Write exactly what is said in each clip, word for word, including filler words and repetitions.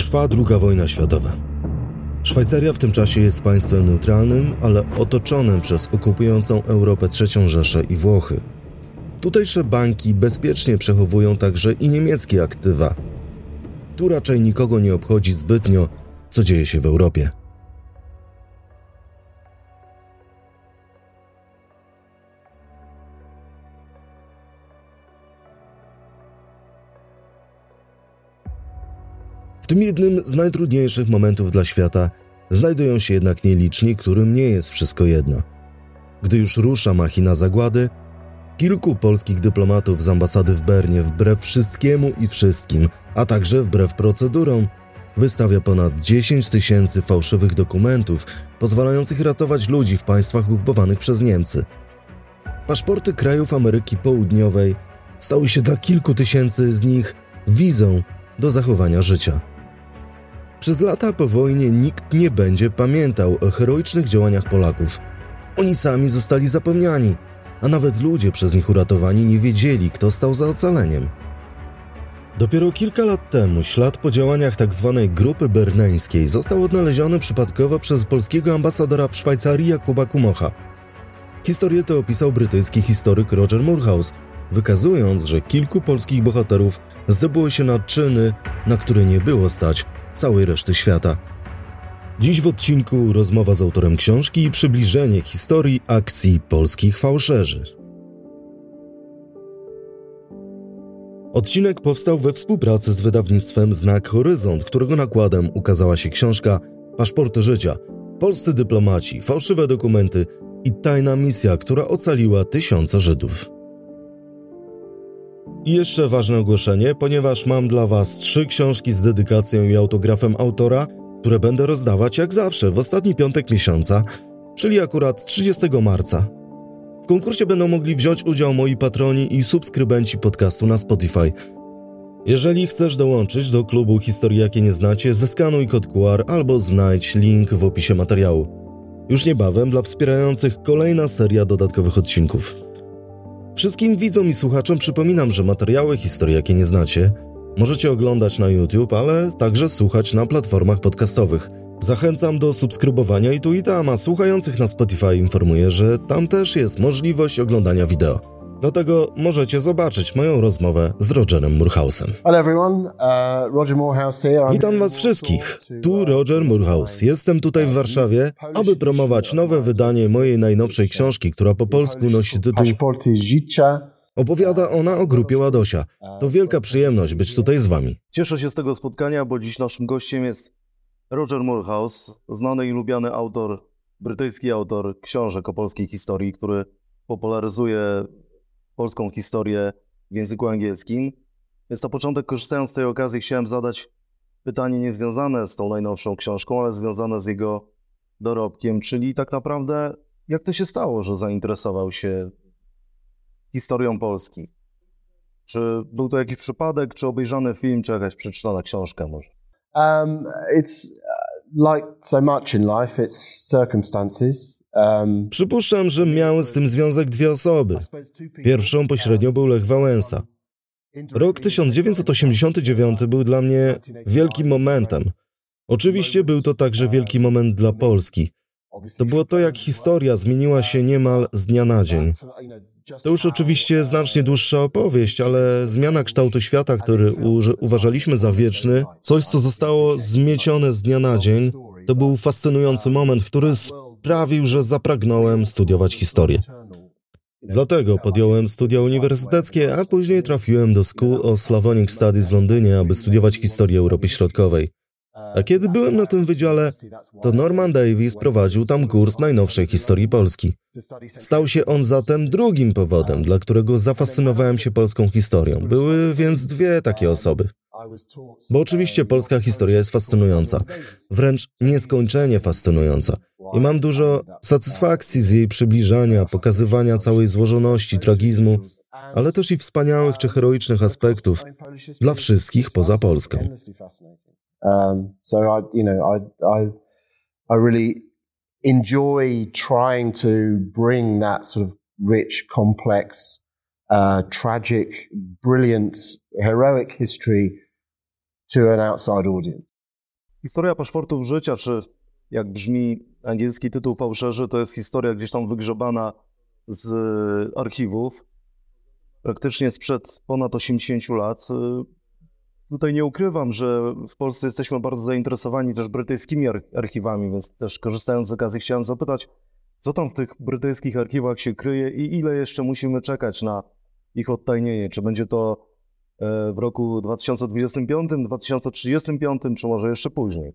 Trwa druga wojna światowa. Szwajcaria w tym czasie jest państwem neutralnym, ale otoczonym przez okupującą Europę trzecią Rzeszę i Włochy. Tutejsze banki bezpiecznie przechowują także i niemieckie aktywa. Tu raczej nikogo nie obchodzi zbytnio, co dzieje się w Europie. W tym jednym z najtrudniejszych momentów dla świata znajdują się jednak nieliczni, którym nie jest wszystko jedno. Gdy już rusza machina zagłady, kilku polskich dyplomatów z ambasady w Bernie wbrew wszystkiemu i wszystkim, a także wbrew procedurom, wystawia ponad dziesięć tysięcy fałszywych dokumentów pozwalających ratować ludzi w państwach okupowanych przez Niemcy. Paszporty krajów Ameryki Południowej stały się dla kilku tysięcy z nich wizą do zachowania życia. Przez lata po wojnie nikt nie będzie pamiętał o heroicznych działaniach Polaków. Oni sami zostali zapomniani, a nawet ludzie przez nich uratowani nie wiedzieli, kto stał za ocaleniem. Dopiero kilka lat temu ślad po działaniach tzw. grupy berneńskiej został odnaleziony przypadkowo przez polskiego ambasadora w Szwajcarii Jakuba Kumocha. Historię tę opisał brytyjski historyk Roger Moorhouse, wykazując, że kilku polskich bohaterów zdobyło się na czyny, na które nie było stać całej reszty świata. Dziś w odcinku rozmowa z autorem książki i przybliżenie historii akcji polskich fałszerzy. Odcinek powstał we współpracy z wydawnictwem Znak Horyzont, którego nakładem ukazała się książka Paszporty życia, polscy dyplomaci, fałszywe dokumenty i tajna misja, która ocaliła tysiące Żydów. I jeszcze ważne ogłoszenie, ponieważ mam dla Was trzy książki z dedykacją i autografem autora, które będę rozdawać jak zawsze w ostatni piątek miesiąca, czyli akurat trzydziestego marca. W konkursie będą mogli wziąć udział moi patroni i subskrybenci podcastu na Spotify. Jeżeli chcesz dołączyć do klubu Historii jakie nie znacie, zeskanuj kod Q R albo znajdź link w opisie materiału. Już niebawem dla wspierających kolejna seria dodatkowych odcinków. Wszystkim widzom i słuchaczom przypominam, że materiały Historii jakie nie znacie możecie oglądać na YouTube, ale także słuchać na platformach podcastowych. Zachęcam do subskrybowania i tu i tam, a słuchających na Spotify informuję, że tam też jest możliwość oglądania wideo. Dlatego możecie zobaczyć moją rozmowę z Rogerem Moorhouse'em. Hello everyone, uh, Roger Moorhouse here. Witam Was wszystkich. Tu Roger Moorhouse. Jestem tutaj w Warszawie, aby promować nowe wydanie mojej najnowszej książki, która po polsku nosi tytuł Paszporty życia. Opowiada ona o grupie Ładosia. To wielka przyjemność być tutaj z Wami. Cieszę się z tego spotkania, bo dziś naszym gościem jest Roger Moorhouse, znany i lubiany autor, brytyjski autor książek o polskiej historii, który popularyzuje polską historię w języku angielskim. Więc na początek, korzystając z tej okazji, chciałem zadać pytanie niezwiązane z tą najnowszą książką, ale związane z jego dorobkiem, czyli tak naprawdę jak to się stało, że zainteresował się historią Polski? Czy był to jakiś przypadek, czy obejrzany film, czy jakaś przeczytana książka może? Um, it's uh, like so much in life, it's circumstances. Um, Przypuszczam, że miały z tym związek dwie osoby. Pierwszą pośrednio był Lech Wałęsa. Rok tysiąc dziewięćset osiemdziesiąty dziewiąty był dla mnie wielkim momentem. Oczywiście był to także wielki moment dla Polski. To było to, jak historia zmieniła się niemal z dnia na dzień. To już oczywiście znacznie dłuższa opowieść, ale zmiana kształtu świata, który u- uważaliśmy za wieczny, coś, co zostało zmiecione z dnia na dzień, to był fascynujący moment, który sprawił, że zapragnąłem studiować historię. Dlatego podjąłem studia uniwersyteckie, a później trafiłem do School of Slavonic Studies w Londynie, aby studiować historię Europy Środkowej. A kiedy byłem na tym wydziale, to Norman Davies prowadził tam kurs najnowszej historii Polski. Stał się on zatem drugim powodem, dla którego zafascynowałem się polską historią. Były więc dwie takie osoby. Bo oczywiście polska historia jest fascynująca, wręcz nieskończenie fascynująca. I mam dużo satysfakcji z jej przybliżania, pokazywania całej złożoności, tragizmu, ale też i wspaniałych czy heroicznych aspektów dla wszystkich poza Polską. Um, so I, you know, I, I, I really enjoy trying to bring that sort of rich, complex, uh, tragic, brilliant, heroic history to an outside audience. Historia paszportów życia, czy jak brzmi angielski tytuł fałszerzy, to jest historia gdzieś tam wygrzebana z archiwów, praktycznie sprzed ponad osiemdziesięciu lat. Tutaj nie ukrywam, że w Polsce jesteśmy bardzo zainteresowani też brytyjskimi archiwami, więc też korzystając z okazji chciałem zapytać, co tam w tych brytyjskich archiwach się kryje i ile jeszcze musimy czekać na ich odtajnienie? Czy będzie to w roku dwa tysiące dwudziestym piątym, dwa tysiące trzydziestym piątym, czy może jeszcze później?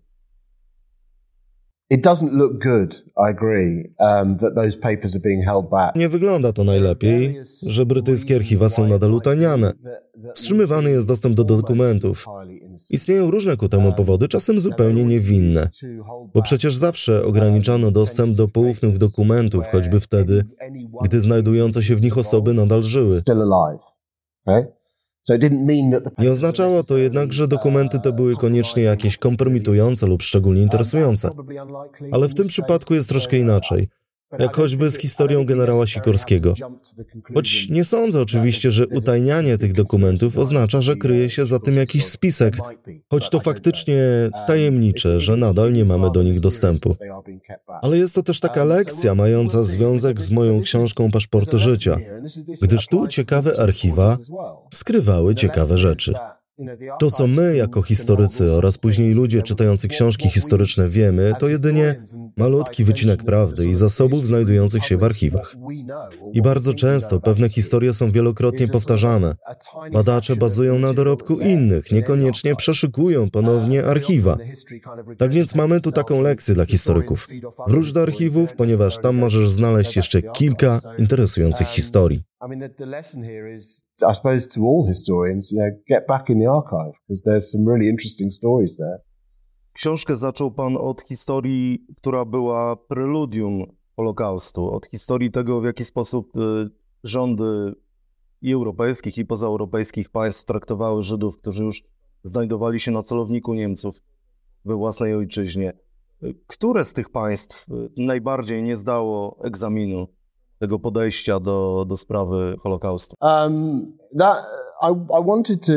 It doesn't look good, I agree, um, that those papers are being held back. Nie wygląda to najlepiej, że brytyjskie archiwa są nadal utajniane. Wstrzymywany jest dostęp do dokumentów. Istnieją różne ku temu powody, czasem zupełnie niewinne. Bo przecież zawsze ograniczano dostęp do poufnych dokumentów, choćby wtedy, gdy znajdujące się w nich osoby nadal żyły. Nie oznaczało to jednak, że dokumenty te były koniecznie jakieś kompromitujące lub szczególnie interesujące. Ale w tym przypadku jest troszkę inaczej, jak choćby z historią generała Sikorskiego. Choć nie sądzę oczywiście, że utajnianie tych dokumentów oznacza, że kryje się za tym jakiś spisek, choć to faktycznie tajemnicze, że nadal nie mamy do nich dostępu. Ale jest to też taka lekcja mająca związek z moją książką Paszporty życia, gdyż tu ciekawe archiwa skrywały ciekawe rzeczy. To, co my jako historycy oraz później ludzie czytający książki historyczne wiemy, to jedynie malutki wycinek prawdy i zasobów znajdujących się w archiwach. I bardzo często pewne historie są wielokrotnie powtarzane. Badacze bazują na dorobku innych, niekoniecznie przeszukują ponownie archiwa. Tak więc mamy tu taką lekcję dla historyków. Wróć do archiwów, ponieważ tam możesz znaleźć jeszcze kilka interesujących historii. I mean, the, the lesson here is, I suppose, to all historians, you know, get back in the archive, because there's some really interesting stories there. Książkę zaczął pan od historii, która była preludium Holokaustu, od historii tego, w jaki sposób y, rządy i europejskich, i pozaeuropejskich państw traktowały Żydów, którzy już znajdowali się na celowniku Niemców we własnej ojczyźnie. Które z tych państw najbardziej nie zdało egzaminu tego podejścia do, do sprawy Holokaustu? Um, that, I, I wanted to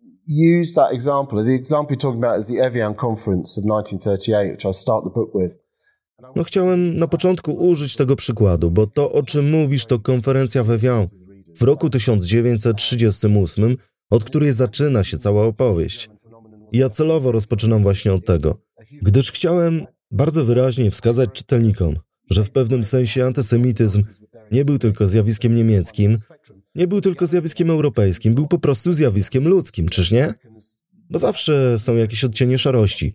use that example. The example you're talking about is the Evian Conference of nineteen thirty-eight, which I start the book with. No chciałem na początku użyć tego przykładu, bo to, o czym mówisz, to konferencja w Evian w roku tysiąc dziewięćset trzydziestym ósmym, od której zaczyna się cała opowieść. I ja celowo rozpoczynam właśnie od tego, gdyż chciałem bardzo wyraźnie wskazać czytelnikom, że w pewnym sensie antysemityzm nie był tylko zjawiskiem niemieckim, nie był tylko zjawiskiem europejskim, był po prostu zjawiskiem ludzkim, czyż nie? Bo zawsze są jakieś odcienie szarości.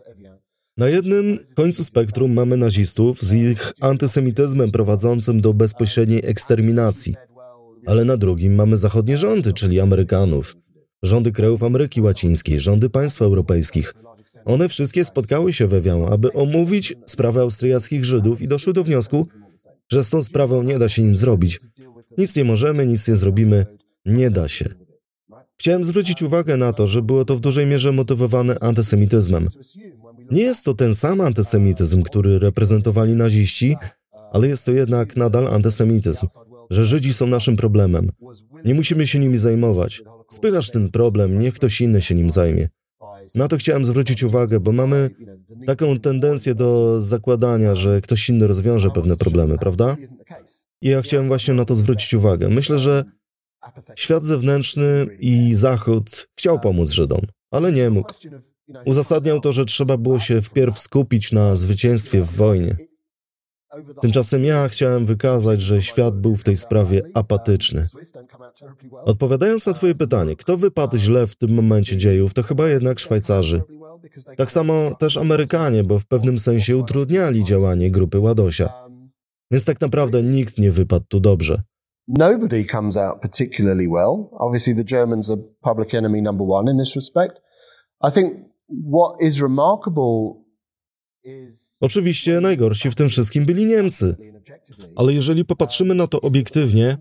Na jednym końcu spektrum mamy nazistów z ich antysemityzmem prowadzącym do bezpośredniej eksterminacji, ale na drugim mamy zachodnie rządy, czyli Amerykanów, rządy krajów Ameryki Łacińskiej, rządy państw europejskich. One wszystkie spotkały się we Evian, aby omówić sprawę austriackich Żydów i doszły do wniosku, że z tą sprawą nie da się nic zrobić. Nic nie możemy, nic nie zrobimy, nie da się. Chciałem zwrócić uwagę na to, że było to w dużej mierze motywowane antysemityzmem. Nie jest to ten sam antysemityzm, który reprezentowali naziści, ale jest to jednak nadal antysemityzm, że Żydzi są naszym problemem. Nie musimy się nimi zajmować. Spychasz ten problem, niech ktoś inny się nim zajmie. Na to chciałem zwrócić uwagę, bo mamy taką tendencję do zakładania, że ktoś inny rozwiąże pewne problemy, prawda? I ja chciałem właśnie na to zwrócić uwagę. Myślę, że świat zewnętrzny i Zachód chciał pomóc Żydom, ale nie mógł. Uzasadniał to, że trzeba było się wpierw skupić na zwycięstwie w wojnie. Tymczasem ja chciałem wykazać, że świat był w tej sprawie apatyczny. Odpowiadając na twoje pytanie, kto wypadł źle w tym momencie dziejów, to chyba jednak Szwajcarzy. Tak samo też Amerykanie, bo w pewnym sensie utrudniali działanie grupy Ładosia. Więc tak naprawdę nikt nie wypadł tu dobrze. Nobody comes out particularly well. Obviously the Germans are public enemy number one in this respect. I think what is remarkable is... Oczywiście najgorsi w tym wszystkim byli Niemcy. Ale jeżeli popatrzymy na to obiektywnie,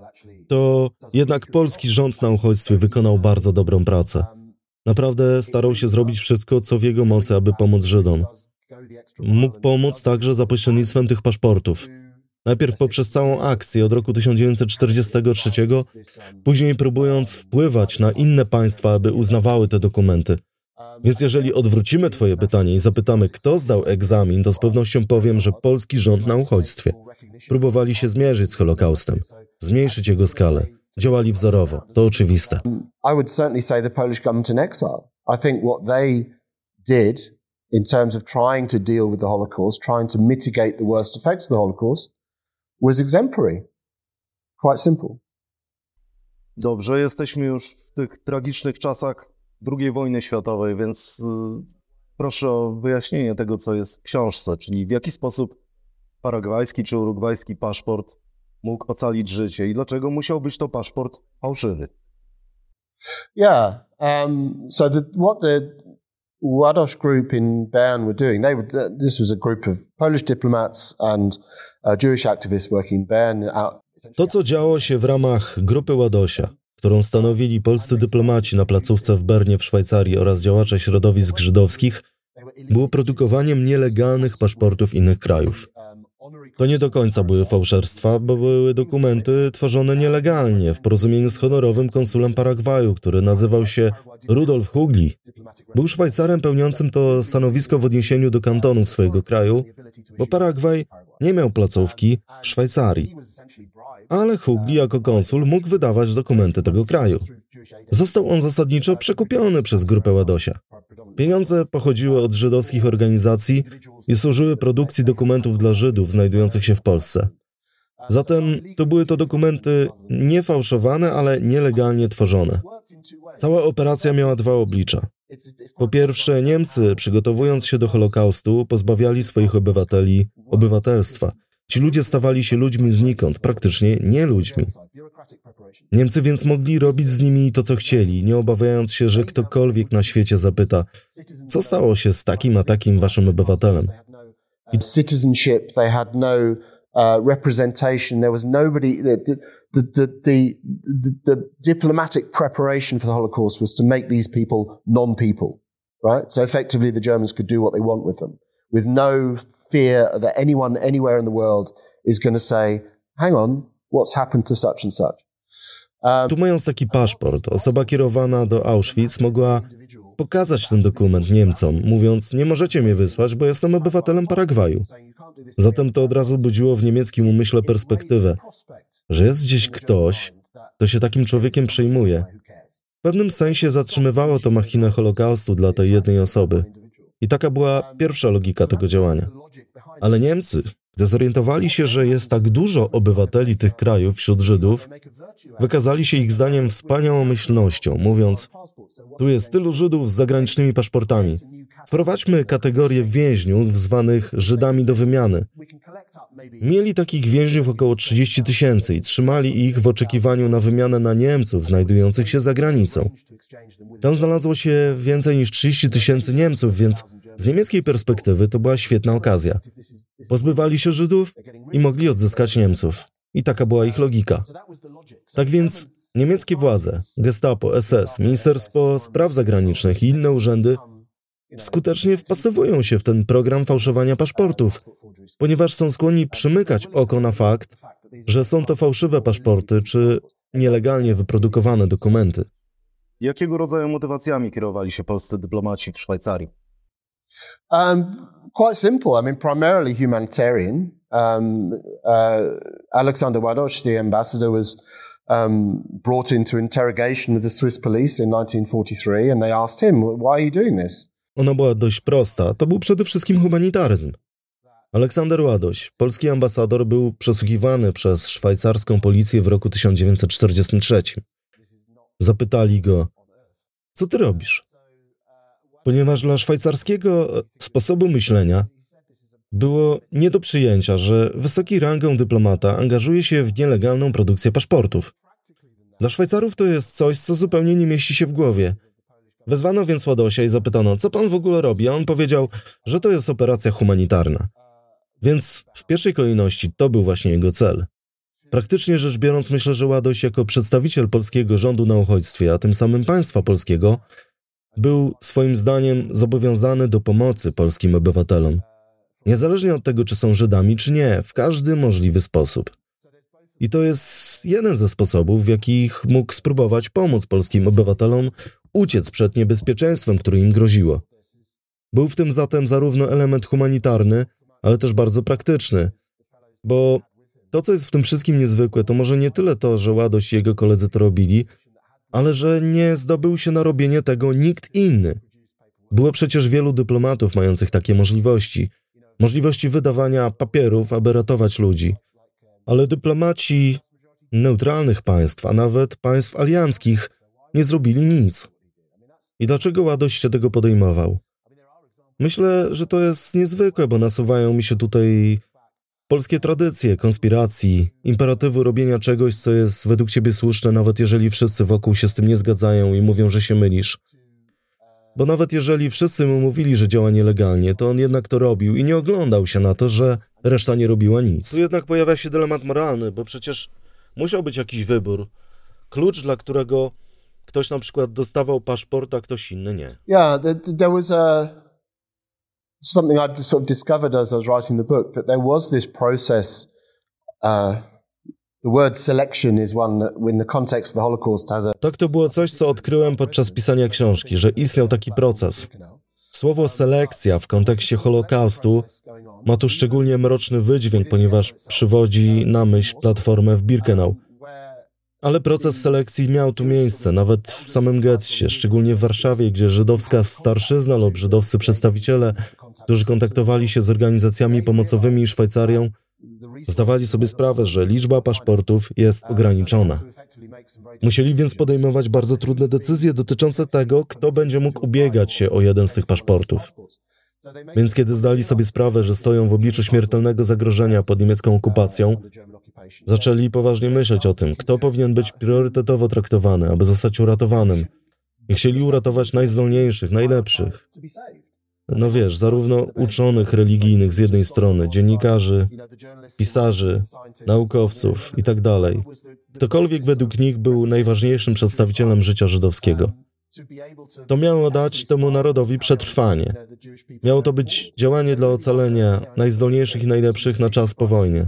to jednak polski rząd na uchodźstwie wykonał bardzo dobrą pracę. Naprawdę starał się zrobić wszystko, co w jego mocy, aby pomóc Żydom. Mógł pomóc także za pośrednictwem tych paszportów. Najpierw poprzez całą akcję od roku tysiąc dziewięćset czterdziestego trzeciego, później próbując wpływać na inne państwa, aby uznawały te dokumenty. Więc jeżeli odwrócimy twoje pytanie i zapytamy, kto zdał egzamin, to z pewnością powiem, że polski rząd na uchodźstwie. Próbowali się zmierzyć z Holokaustem, zmniejszyć jego skalę. Działali wzorowo, to oczywiste. I would certainly say the Polish government in exile. I think what they did in terms of trying to deal with the Holocaust, trying to mitigate the worst effects of the Holocaust, was exemplary. Quite simple. Dobrze, jesteśmy już w tych tragicznych czasach drugiej wojny światowej, więc y, proszę o wyjaśnienie tego, co jest w książce, czyli w jaki sposób paragwajski czy urugwajski paszport mógł ocalić życie i dlaczego musiał być to paszport fałszywy. Yeah. Um, so the, what the Ładoś group in Bern were doing, they were, this was a group of Polish diplomats and uh, Jewish activists working in Bern. To, co działo się w ramach grupy Ładosia, którą stanowili polscy dyplomaci na placówce w Bernie w Szwajcarii oraz działacze środowisk żydowskich, było produkowaniem nielegalnych paszportów innych krajów. To nie do końca były fałszerstwa, bo były dokumenty tworzone nielegalnie w porozumieniu z honorowym konsulem Paragwaju, który nazywał się Rudolf Hugli. Był Szwajcarem pełniącym to stanowisko w odniesieniu do kantonów swojego kraju, bo Paragwaj nie miał placówki w Szwajcarii. Ale Hugli jako konsul mógł wydawać dokumenty tego kraju. Został on zasadniczo przekupiony przez grupę Ładosia. Pieniądze pochodziły od żydowskich organizacji i służyły produkcji dokumentów dla Żydów znajdujących się w Polsce. Zatem to były to dokumenty nie fałszowane, ale nielegalnie tworzone. Cała operacja miała dwa oblicza. Po pierwsze, Niemcy, przygotowując się do Holokaustu, pozbawiali swoich obywateli obywatelstwa. Ci ludzie stawali się ludźmi znikąd, praktycznie nie ludźmi. Niemcy więc mogli robić z nimi to, co chcieli, nie obawiając się, że ktokolwiek na świecie zapyta, co stało się z takim a takim waszym obywatelem. Citizenship, they had no uh, representation, there was nobody, the, the, the, the, the, the diplomatic preparation for the Holocaust was to make these people non-people, right? So effectively the Germans could do what they want with them, with no fear that anyone anywhere in the world is going to say, hang on, what's happened to such and such. Tu mając taki paszport, osoba kierowana do Auschwitz mogła pokazać ten dokument Niemcom, mówiąc, nie możecie mnie wysłać, bo jestem obywatelem Paragwaju. Zatem to od razu budziło w niemieckim umyśle perspektywę, że jest gdzieś ktoś, kto się takim człowiekiem przejmuje. W pewnym sensie zatrzymywało to machinę Holokaustu dla tej jednej osoby. I taka była pierwsza logika tego działania. Ale Niemcy, gdy zorientowali się, że jest tak dużo obywateli tych krajów wśród Żydów, wykazali się ich zdaniem wspaniałomyślnością, mówiąc, tu jest tylu Żydów z zagranicznymi paszportami. Wprowadźmy kategorię więźniów zwanych Żydami do wymiany. Mieli takich więźniów około trzydzieści tysięcy i trzymali ich w oczekiwaniu na wymianę na Niemców znajdujących się za granicą. Tam znalazło się więcej niż trzydzieści tysięcy Niemców, więc z niemieckiej perspektywy to była świetna okazja. Pozbywali się Żydów i mogli odzyskać Niemców. I taka była ich logika. Tak więc niemieckie władze, Gestapo, S S, Ministerstwo Spraw Zagranicznych i inne urzędy skutecznie wpasowują się w ten program fałszowania paszportów, ponieważ są skłonni przymykać oko na fakt, że są to fałszywe paszporty czy nielegalnie wyprodukowane dokumenty. Jakiego rodzaju motywacjami kierowali się polscy dyplomaci w Szwajcarii? Um, quite simple. I mean, primarily humanitarian. Um, uh, Alexander Ładoś, the ambassador, was um, brought into interrogation with the Swiss police in nineteen forty-three, and they asked him, "Why are you doing this?" Ona była dość prosta. To był przede wszystkim humanitaryzm. Aleksander Ładoś, polski ambasador, był przesłuchiwany przez szwajcarską policję w roku tysiąc dziewięćset czterdziestym trzecim. Zapytali go, co ty robisz? Ponieważ dla szwajcarskiego sposobu myślenia było nie do przyjęcia, że wysoki rangą dyplomata angażuje się w nielegalną produkcję paszportów. Dla Szwajcarów to jest coś, co zupełnie nie mieści się w głowie. Wezwano więc Ładosia i zapytano, co pan w ogóle robi, a on powiedział, że to jest operacja humanitarna. Więc w pierwszej kolejności to był właśnie jego cel. Praktycznie rzecz biorąc, myślę, że Ładoś jako przedstawiciel polskiego rządu na uchodźstwie, a tym samym państwa polskiego, był swoim zdaniem zobowiązany do pomocy polskim obywatelom. Niezależnie od tego, czy są Żydami, czy nie, w każdy możliwy sposób. I to jest jeden ze sposobów, w jakich mógł spróbować pomóc polskim obywatelom uciec przed niebezpieczeństwem, które im groziło. Był w tym zatem zarówno element humanitarny, ale też bardzo praktyczny, bo to, co jest w tym wszystkim niezwykłe, to może nie tyle to, że Ładoś i jego koledzy to robili, ale że nie zdobył się na robienie tego nikt inny. Było przecież wielu dyplomatów mających takie możliwości. Możliwości wydawania papierów, aby ratować ludzi. Ale dyplomaci neutralnych państw, a nawet państw alianckich, nie zrobili nic. I dlaczego Ładoś się tego podejmował? Myślę, że to jest niezwykłe, bo nasuwają mi się tutaj polskie tradycje, konspiracji, imperatywu robienia czegoś, co jest według ciebie słuszne, nawet jeżeli wszyscy wokół się z tym nie zgadzają i mówią, że się mylisz. Bo nawet jeżeli wszyscy mu mówili, że działa nielegalnie, to on jednak to robił i nie oglądał się na to, że reszta nie robiła nic. Tu jednak pojawia się dylemat moralny, bo przecież musiał być jakiś wybór. Klucz, dla którego ktoś na przykład dostawał paszport, a ktoś inny nie. Yeah, there, there was a something I sort of discovered as I was writing the book, that there was this process. Uh, the word selection is one that, in the context of the Holocaust, has a... Tak, to było coś, co odkryłem podczas pisania książki, że istniał taki proces. Słowo selekcja w kontekście Holokaustu ma tu szczególnie mroczny wydźwięk, ponieważ przywodzi na myśl platformę w Birkenau. Ale proces selekcji miał tu miejsce, nawet w samym getcie, szczególnie w Warszawie, gdzie żydowska starszyzna lub żydowscy przedstawiciele, którzy kontaktowali się z organizacjami pomocowymi i Szwajcarią, zdawali sobie sprawę, że liczba paszportów jest ograniczona. Musieli więc podejmować bardzo trudne decyzje dotyczące tego, kto będzie mógł ubiegać się o jeden z tych paszportów. Więc kiedy zdali sobie sprawę, że stoją w obliczu śmiertelnego zagrożenia pod niemiecką okupacją, zaczęli poważnie myśleć o tym, kto powinien być priorytetowo traktowany, aby zostać uratowanym. I chcieli uratować najzdolniejszych, najlepszych. No wiesz, zarówno uczonych religijnych z jednej strony, dziennikarzy, pisarzy, naukowców i tak dalej. Ktokolwiek według nich był najważniejszym przedstawicielem życia żydowskiego. To miało dać temu narodowi przetrwanie. Miało to być działanie dla ocalenia najzdolniejszych i najlepszych na czas po wojnie.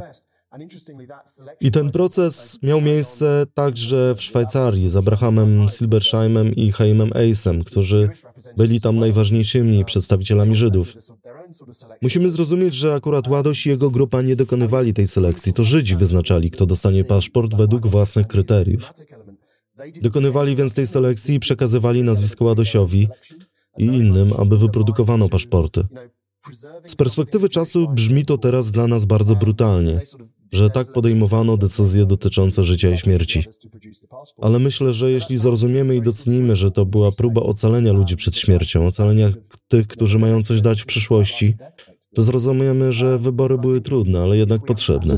I ten proces miał miejsce także w Szwajcarii z Abrahamem Silbersheimem i Chaimem Eissem, którzy byli tam najważniejszymi przedstawicielami Żydów. Musimy zrozumieć, że akurat Ładoś i jego grupa nie dokonywali tej selekcji. To Żydzi wyznaczali, kto dostanie paszport według własnych kryteriów. Dokonywali więc tej selekcji i przekazywali nazwisko Ładosiowi i innym, aby wyprodukowano paszporty. Z perspektywy czasu brzmi to teraz dla nas bardzo brutalnie, że tak podejmowano decyzje dotyczące życia i śmierci. Ale myślę, że jeśli zrozumiemy i docenimy, że to była próba ocalenia ludzi przed śmiercią, ocalenia tych, którzy mają coś dać w przyszłości, to zrozumiemy, że wybory były trudne, ale jednak potrzebne.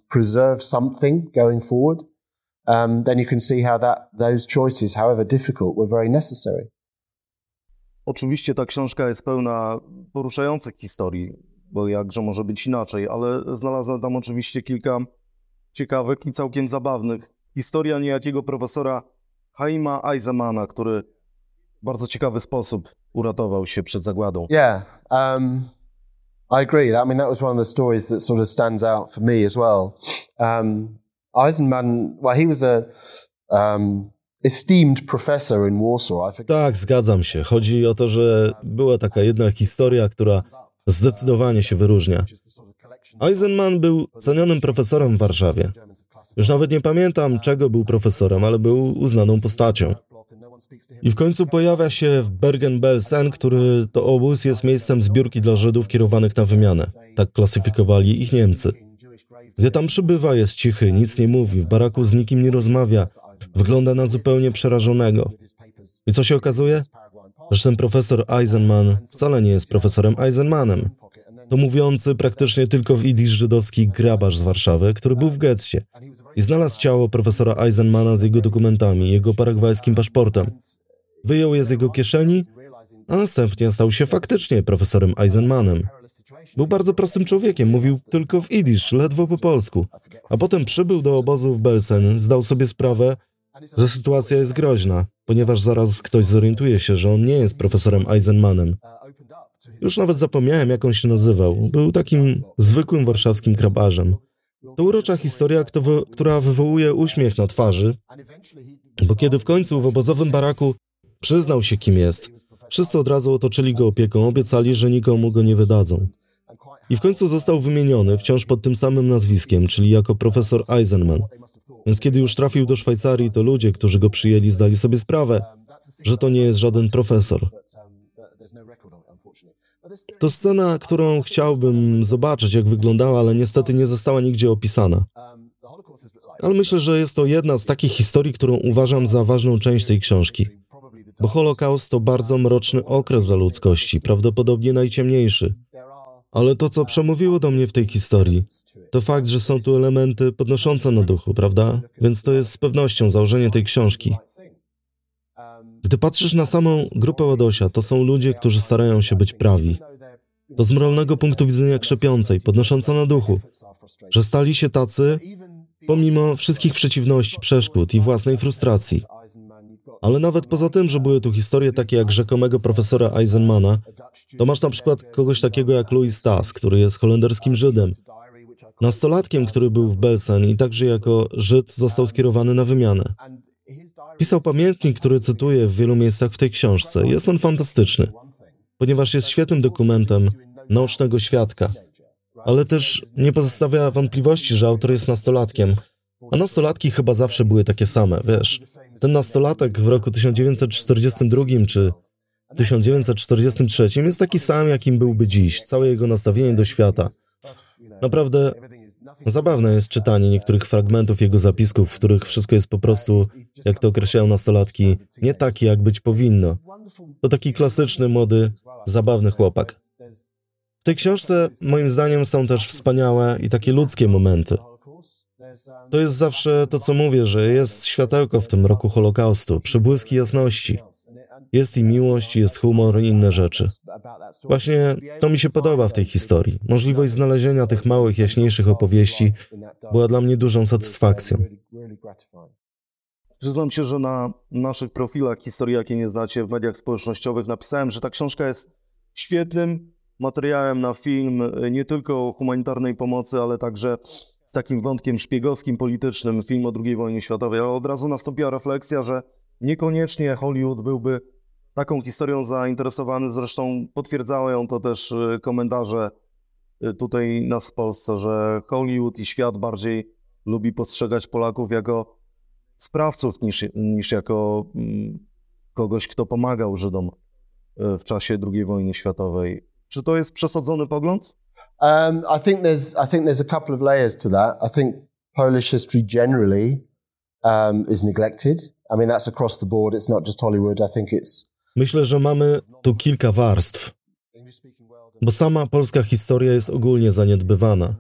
Um, then you can see how that those choices, however difficult, were very necessary. Oczywiście ta książka jest pełna poruszających historii, bo jakże może być inaczej, ale znalazłem tam oczywiście kilka ciekawych i całkiem zabawnych. Historia niejakiego profesora Chaima Eisenmana, który w bardzo ciekawy sposób uratował się przed zagładą. Yeah, um, I agree. I mean, that was one of the stories that sort of stands out for me as well. Um, Eisenman, well, he was a um, esteemed professor in Warsaw. Tak, zgadzam się. Chodzi o to, że była taka jedna historia, która zdecydowanie się wyróżnia. Eisenman był cenionym profesorem w Warszawie. Już nawet nie pamiętam, czego był profesorem, ale był uznaną postacią. I w końcu pojawia się w Bergen-Belsen, który to obóz jest miejscem zbiórki dla Żydów kierowanych na wymianę. Tak klasyfikowali ich Niemcy. Gdy tam przybywa, jest cichy, nic nie mówi, w baraku z nikim nie rozmawia, wygląda na zupełnie przerażonego. I co się okazuje? Że ten profesor Eisenman wcale nie jest profesorem Eisenmanem. To mówiący praktycznie tylko w jidysz żydowski grabarz z Warszawy, który był w getcie i znalazł ciało profesora Eisenmana z jego dokumentami, jego paragwajskim paszportem. Wyjął je z jego kieszeni, a następnie stał się faktycznie profesorem Eisenmanem. Był bardzo prostym człowiekiem, mówił tylko w jidysz, ledwo po polsku. A potem przybył do obozu w Belsen, zdał sobie sprawę, że sytuacja jest groźna, ponieważ zaraz ktoś zorientuje się, że on nie jest profesorem Eisenmanem. Już nawet zapomniałem, jak on się nazywał. Był takim zwykłym warszawskim krabarzem. To urocza historia, która wywołuje uśmiech na twarzy, bo kiedy w końcu w obozowym baraku Przyznał się, kim jest. Wszyscy od razu otoczyli go opieką, obiecali, że nikomu go nie wydadzą. I w końcu został wymieniony, wciąż pod tym samym nazwiskiem, czyli jako profesor Eisenman. Więc kiedy już trafił do Szwajcarii, to ludzie, którzy go przyjęli, zdali sobie sprawę, że to nie jest żaden profesor. To scena, którą chciałbym zobaczyć, jak wyglądała, ale niestety nie została nigdzie opisana. Ale myślę, że jest to jedna z takich historii, którą uważam za ważną część tej książki. Bo Holokaust to bardzo mroczny okres dla ludzkości, prawdopodobnie najciemniejszy. Ale to, co przemówiło do mnie w tej historii, to fakt, że są tu elementy podnoszące na duchu, prawda? Więc to jest z pewnością założenie tej książki. Gdy patrzysz na samą grupę Ładosia, to są ludzie, którzy starają się być prawi. To z moralnego punktu widzenia krzepiącej, podnoszące na duchu, że stali się tacy, pomimo wszystkich przeciwności, przeszkód i własnej frustracji. Ale nawet poza tym, że były tu historie takie jak rzekomego profesora Eisenmana, to masz na przykład kogoś takiego jak Louis Tas, który jest holenderskim Żydem. Nastolatkiem, który był w Belsen i także jako Żyd został skierowany na wymianę. Pisał pamiętnik, który cytuję w wielu miejscach w tej książce. Jest on fantastyczny, ponieważ jest świetnym dokumentem naocznego świadka. Ale też nie pozostawia wątpliwości, że autor jest nastolatkiem. A nastolatki chyba zawsze były takie same, wiesz. Ten nastolatek w roku tysiąc dziewięćset czterdziestym drugim czy tysiąc dziewięćset czterdziestym trzecim jest taki sam, jakim byłby dziś. Całe jego nastawienie do świata. Naprawdę zabawne jest czytanie niektórych fragmentów jego zapisków, w których wszystko jest po prostu, jak to określają nastolatki, nie takie, jak być powinno. To taki klasyczny, młody, zabawny chłopak. W tej książce, moim zdaniem, są też wspaniałe i takie ludzkie momenty. To jest zawsze to, co mówię, że jest światełko w tym roku Holokaustu, przybłyski jasności. Jest i miłość, jest humor i inne rzeczy. Właśnie to mi się podoba w tej historii. Możliwość znalezienia tych małych, jaśniejszych opowieści była dla mnie dużą satysfakcją. Przyznam się, że na naszych profilach Historii, jakie nie znacie, w mediach społecznościowych napisałem, że ta książka jest świetnym materiałem na film, nie tylko o humanitarnej pomocy, ale także z takim wątkiem szpiegowskim, politycznym, film o drugiej wojnie światowej. Ale od razu nastąpiła refleksja, że niekoniecznie Hollywood byłby taką historią zainteresowany. Zresztą potwierdzały ją to też komentarze tutaj nas w Polsce, że Hollywood i świat bardziej lubi postrzegać Polaków jako sprawców niż, niż jako kogoś, kto pomagał Żydom w czasie drugiej wojny światowej. Czy to jest przesadzony pogląd? Um, I think there's I think there's a couple of layers to that. I think Polish history generally um, is neglected. I mean, that's across the board. It's not just Hollywood. I think it's... Myślę, że mamy tu kilka warstw, bo sama polska historia jest ogólnie zaniedbywana.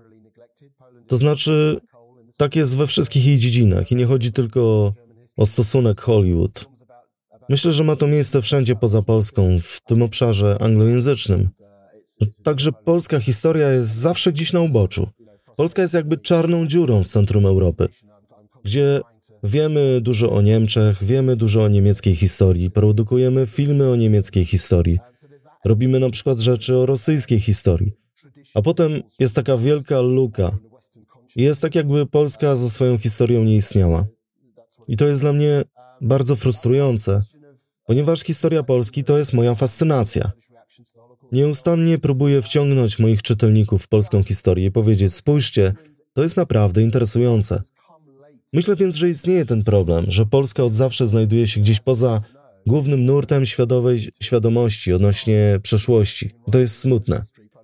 To znaczy, tak jest we wszystkich jej dziedzinach i nie chodzi tylko o, o stosunek Hollywood. Myślę, że ma to miejsce wszędzie poza Polską, w tym obszarze anglojęzycznym. Także polska historia jest zawsze gdzieś na uboczu. Polska jest jakby czarną dziurą w centrum Europy, gdzie wiemy dużo o Niemczech, wiemy dużo o niemieckiej historii, produkujemy filmy o niemieckiej historii, robimy na przykład rzeczy o rosyjskiej historii. A potem jest taka wielka luka. Jest tak, jakby Polska ze swoją historią nie istniała. I to jest dla mnie bardzo frustrujące, ponieważ historia Polski to jest moja fascynacja. Nieustannie próbuję wciągnąć moich czytelników w polską historię i powiedzieć: spójrzcie, to jest naprawdę interesujące. Myślę więc, że istnieje ten problem, że Polska od zawsze znajduje się gdzieś poza głównym nurtem światowej świadomości odnośnie przeszłości. To jest smutne.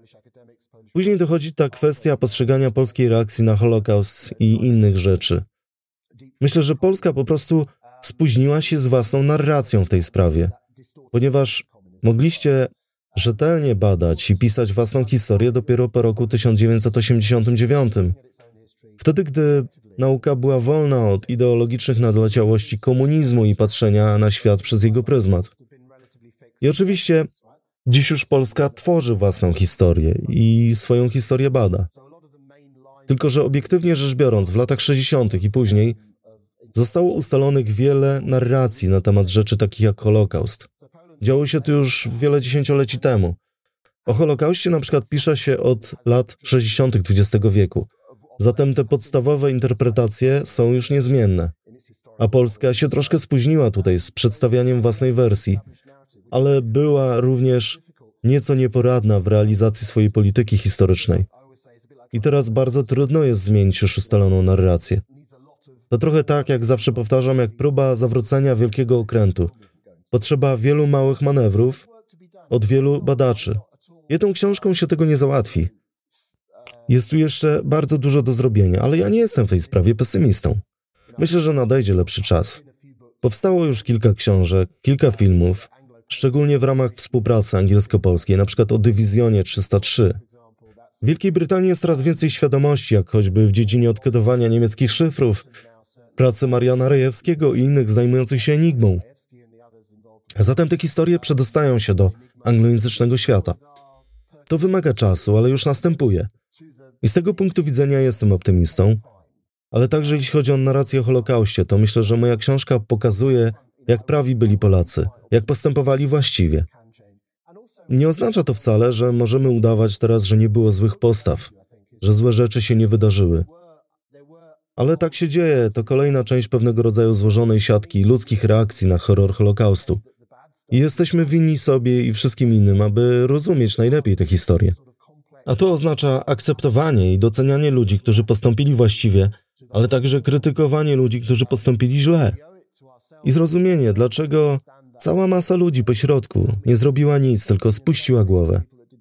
Później dochodzi ta kwestia postrzegania polskiej reakcji na Holokaust i innych rzeczy. Myślę, że Polska po prostu spóźniła się z własną narracją w tej sprawie, ponieważ mogliście rzetelnie badać i pisać własną historię dopiero po roku tysiąc dziewięćset osiemdziesiątym dziewiątym. Wtedy, gdy nauka była wolna od ideologicznych nadleciałości komunizmu i patrzenia na świat przez jego pryzmat. I oczywiście dziś już Polska tworzy własną historię i swoją historię bada. Tylko że obiektywnie rzecz biorąc, w latach sześćdziesiątych i później zostało ustalonych wiele narracji na temat rzeczy takich jak Holokaust. Działo się to już wiele dziesięcioleci temu. O Holokauście na przykład pisze się od lat sześćdziesiątych dwudziestego wieku. Zatem te podstawowe interpretacje są już niezmienne. A Polska się troszkę spóźniła tutaj z przedstawianiem własnej wersji, ale była również nieco nieporadna w realizacji swojej polityki historycznej. I teraz bardzo trudno jest zmienić już ustaloną narrację. To trochę tak, jak zawsze powtarzam, jak próba zawrócenia wielkiego okrętu. Potrzeba wielu małych manewrów od wielu badaczy. Jedną książką się tego nie załatwi. Jest tu jeszcze bardzo dużo do zrobienia, ale ja nie jestem w tej sprawie pesymistą. Myślę, że nadejdzie lepszy czas. Powstało już kilka książek, kilka filmów, szczególnie w ramach współpracy angielsko-polskiej, na przykład o Dywizjonie trzysta trzy. W Wielkiej Brytanii jest coraz więcej świadomości, jak choćby w dziedzinie odkodowania niemieckich szyfrów, pracy Mariana Rejewskiego i innych zajmujących się enigmą. A zatem te historie przedostają się do anglojęzycznego świata. To wymaga czasu, ale już następuje. I z tego punktu widzenia jestem optymistą, ale także jeśli chodzi o narrację o Holokauście, to myślę, że moja książka pokazuje, jak prawi byli Polacy, jak postępowali właściwie. Nie oznacza to wcale, że możemy udawać teraz, że nie było złych postaw, że złe rzeczy się nie wydarzyły. Ale tak się dzieje, to kolejna część pewnego rodzaju złożonej siatki ludzkich reakcji na horror Holokaustu. I jesteśmy winni sobie i wszystkim innym, aby rozumieć najlepiej tę historię. A to oznacza akceptowanie i docenianie ludzi, którzy postąpili właściwie, ale także krytykowanie ludzi, którzy postąpili źle. I zrozumienie, dlaczego cała masa ludzi pośrodku nie zrobiła nic, tylko spuściła głowę.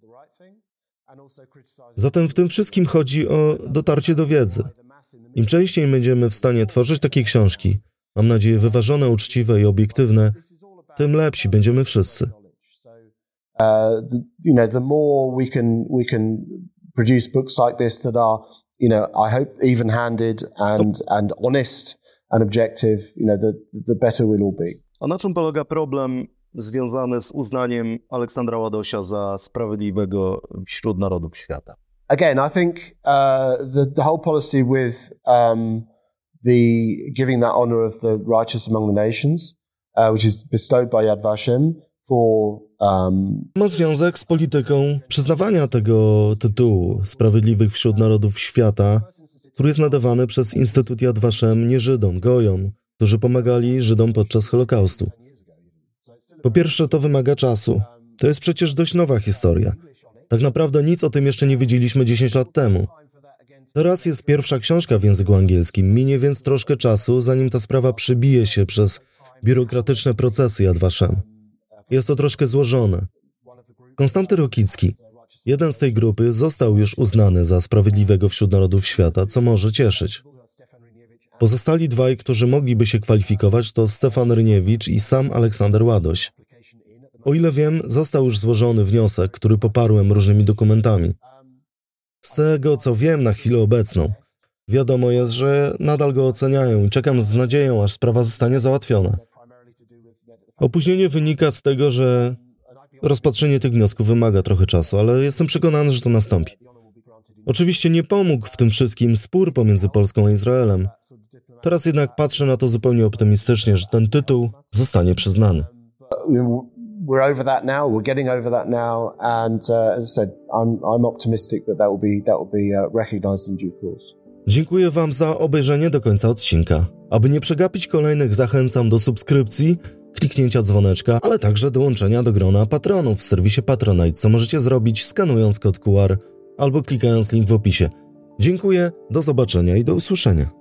Zatem w tym wszystkim chodzi o dotarcie do wiedzy. Im częściej będziemy w stanie tworzyć takie książki, mam nadzieję wyważone, uczciwe i obiektywne, tym lepsi będziemy wszyscy. Uh, you know, the more we can we can produce books like this that are, you know, I hope even-handed and and honest and objective, you know, the the better we'll all be. A na czym polega problem związany z uznaniem Aleksandra Ładosia za sprawiedliwego wśród narodów świata? Again, I think uh, the the whole policy with um, the giving that honor of the righteous among the nations, uh, which is bestowed by Yad Vashem for um... ma związek z polityką przyznawania tego tytułu Sprawiedliwych wśród Narodów Świata, który jest nadawany przez Instytut Yad Vashem nie Żydom, Gojom, którzy pomagali Żydom podczas Holokaustu. Po pierwsze, to wymaga czasu. To jest przecież dość nowa historia. Tak naprawdę nic o tym jeszcze nie wiedzieliśmy dziesięć lat temu. Teraz jest pierwsza książka w języku angielskim, minie więc troszkę czasu, zanim ta sprawa przybije się przez biurokratyczne procesy Yad Vashem. Jest to troszkę złożone. Konstanty Rokicki, jeden z tej grupy, został już uznany za sprawiedliwego wśród narodów świata, co może cieszyć. Pozostali dwaj, którzy mogliby się kwalifikować, to Stefan Ryniewicz i sam Aleksander Ładoś. O ile wiem, został już złożony wniosek, który poparłem różnymi dokumentami. Z tego, co wiem na chwilę obecną, wiadomo jest, że nadal go oceniają i czekam z nadzieją, aż sprawa zostanie załatwiona. Opóźnienie wynika z tego, że rozpatrzenie tych wniosków wymaga trochę czasu, ale jestem przekonany, że to nastąpi. Oczywiście nie pomógł w tym wszystkim spór pomiędzy Polską a Izraelem. Teraz jednak patrzę na to zupełnie optymistycznie, że ten tytuł zostanie przyznany. We're over that now. We're getting over that now, and uh, as I said, I'm I'm optimistic that that will be that will be uh, recognized in due course. Dziękuję Wam za obejrzenie do końca odcinka. Aby nie przegapić kolejnych, zachęcam do subskrypcji, kliknięcia dzwoneczka, ale także dołączenia do grona patronów w serwisie Patronite, co możecie zrobić skanując kod Q R albo klikając link w opisie. Dziękuję, do zobaczenia i do usłyszenia.